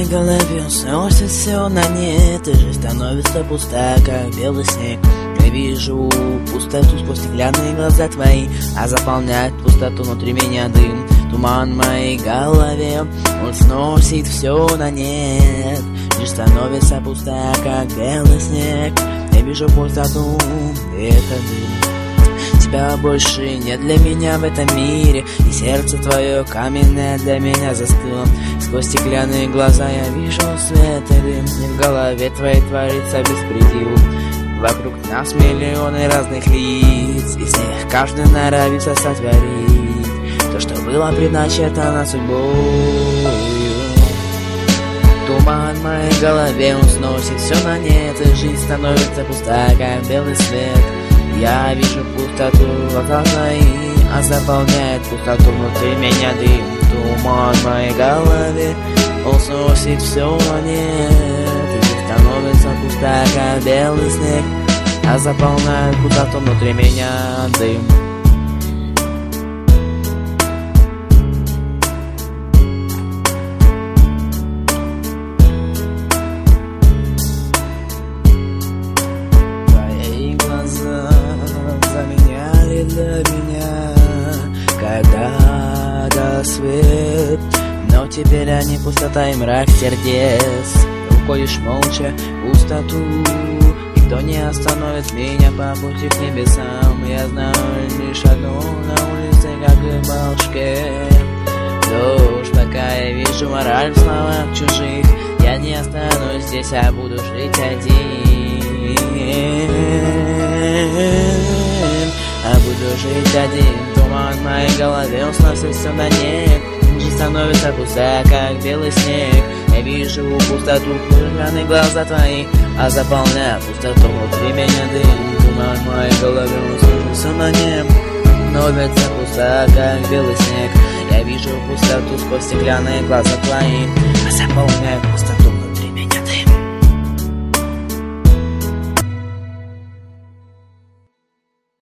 моей голове сносит все на нет, и жизнь становится пуста, как белый снег. Я вижу пустоту сквозь стеклянные глаза твои, а заполняет пустоту внутри меня дым. Туман в моей голове, он сносит все на нет. Жизнь становится пуста, как белый снег. Я вижу пустоту, это дым. Тебя больше нет для меня в этом мире, и сердце твое каменное для меня застыло. Сквозь стеклянные глаза я вижу свет и дым, и в голове твоей творится беспредел. Вокруг нас миллионы разных лиц, из них каждый норовится сотворить то, что было предначертано судьбой. Туман в моей голове, он сносит все на нет, и жизнь становится пуста, как белый свет. Я вижу пустоту в глазах твоих, а заполняет пустоту внутри меня дым. Туман в моей голове, он сносит все на нет, и жизнь становится пуста, как белый снег, а заполняет пустоту внутри меня дым. Заменяли для меня когда-то свет, но теперь они пустота и мрак сердец. Уходишь молча в пустоту, никто не остановит меня по пути к небесам. Я знаю лишь одно на улице, как и в бабушке дождь. Пока я вижу мораль в словах чужих, я не останусь здесь, а буду жить один. А буду жить один. Туман в моей голове, он сносит все на нет. Жизнь становится пуста, как белый снег. Я вижу пустоту в пыльных глаза твои, а заполняя пустоту внутри меня дым. Туман в моей голове, он сносит все на нет. Становится пуста, как белый снег. Я вижу пустоту сквозь стеклянные глаза твои, а заполняя пустоту